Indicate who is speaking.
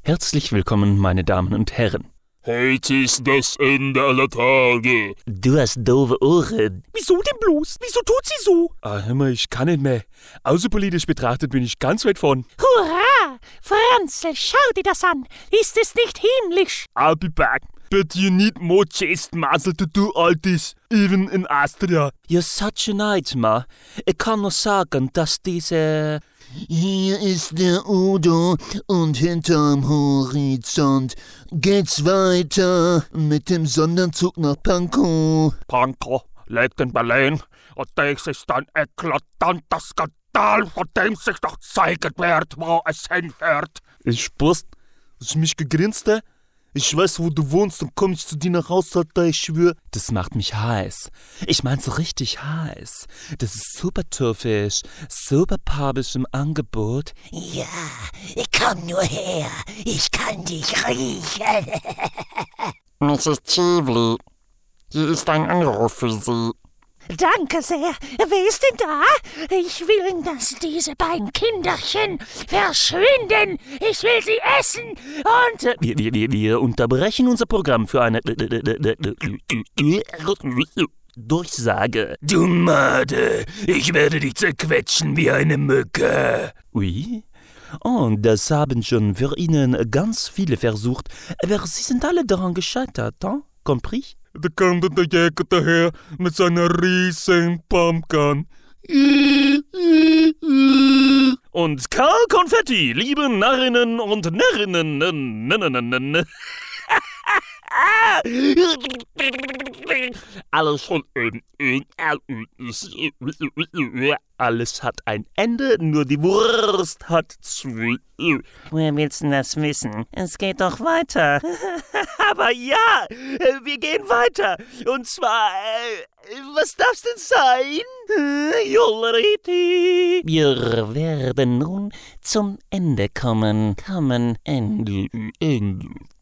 Speaker 1: Herzlich willkommen, meine Damen und Herren.
Speaker 2: Heute ist das Ende aller Tage.
Speaker 1: Du hast doofe Ohren.
Speaker 3: Wieso denn bloß? Wieso tut sie so?
Speaker 1: Hör mal, ich kann nicht mehr. Außenpolitisch betrachtet bin ich ganz weit vorn.
Speaker 3: Hurra! Franzl, schau dir das an. Ist es nicht himmlisch?
Speaker 2: I'll be back. But you need more chest muscle to do all this, even in Austria.
Speaker 1: You're such a nightmare. Ich kann nur sagen, dass diese...
Speaker 4: Hier ist der Udo und hinterm Horizont geht's weiter mit dem Sonderzug nach Pankow.
Speaker 2: Pankow liegt in Berlin und das ist ein eklatanter Skandal, von dem sich doch zeigen wird, wo es hinführt.
Speaker 1: Ich spürst, dass ich mich gegrinst habe. Ich weiß, wo du wohnst und komm ich zu dir nach Hause, Alter, ich schwör. Das macht mich heiß. Ich mein so richtig heiß. Das ist super türfisch, super pabisch im Angebot.
Speaker 5: Ja, komm nur her. Ich kann dich riechen.
Speaker 6: Mrs. Chivli, hier ist ein Anruf für Sie.
Speaker 3: Danke sehr. Wer ist denn da? Ich will, dass diese beiden Kinderchen verschwinden. Ich will sie essen und...
Speaker 1: Wir unterbrechen unser Programm für eine Durchsage.
Speaker 2: Du Made, ich werde dich zerquetschen wie eine Mücke.
Speaker 1: Oui? Und das haben schon für Ihnen ganz viele versucht, aber Sie sind alle daran gescheitert, hein? Compris?
Speaker 2: Da kam dann der Jäger daher mit seiner riesen Pumpgun.
Speaker 1: Und Karl Konfetti, liebe Narrinnen und Närrinnen. Alles hat ein Ende, nur die Wurst hat zwei.
Speaker 6: Woher willst du das wissen? Es geht doch weiter.
Speaker 1: Aber ja, wir gehen weiter. Und zwar, was darf's denn sein? Jolleriti.
Speaker 6: Wir werden nun zum Ende kommen. Ende.